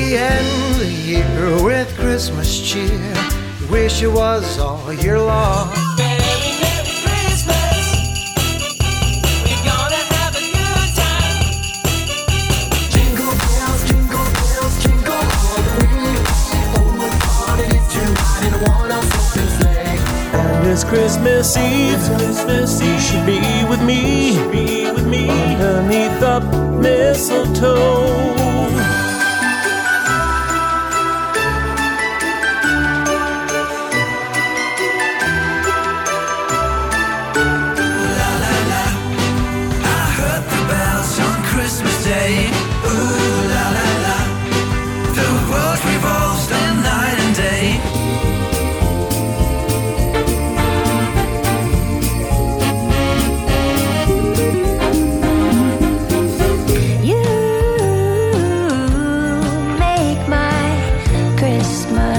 end the year with Christmas cheer. Wish it was all year long. Merry, Merry Christmas. We're gonna have a good time. Jingle bells, jingle all the way. Oh, what fun it is to ride in a one-horse open sleigh. And it's Christmas Eve. You should be with me. Underneath the mistletoe. You make my Christmas